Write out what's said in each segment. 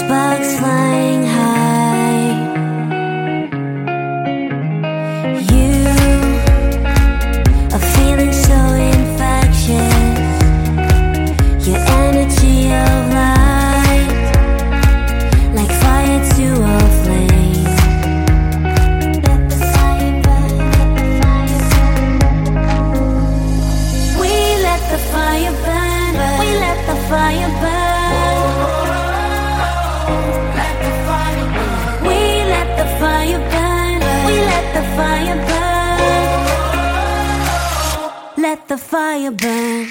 sparks flying high. You are feeling so infectious. Your energy of light, like fire to a flame. Let the fire burn, let the fire burn. We let the fire burn, we let the fire burn. Fire burn, we let the fire burn. Let the fire burn.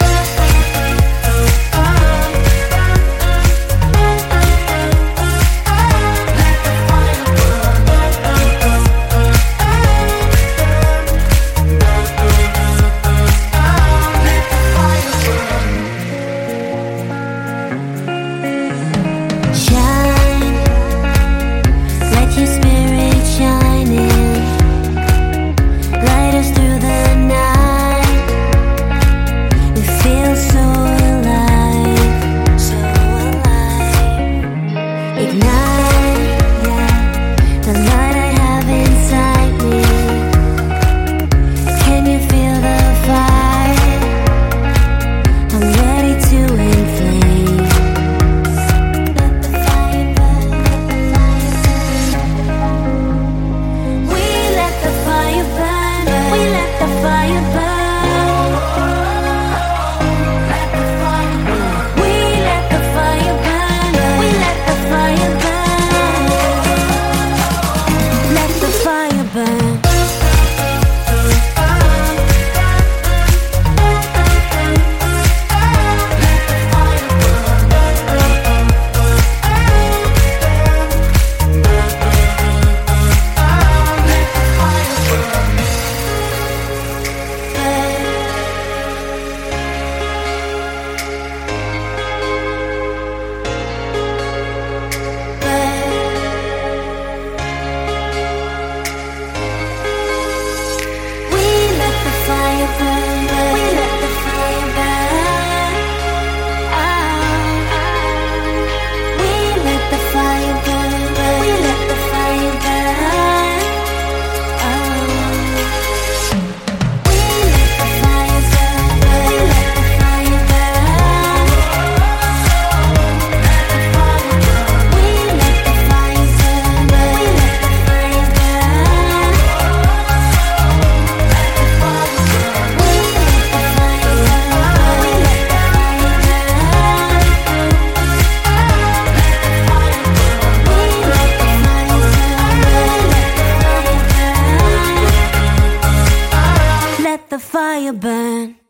Fire burn.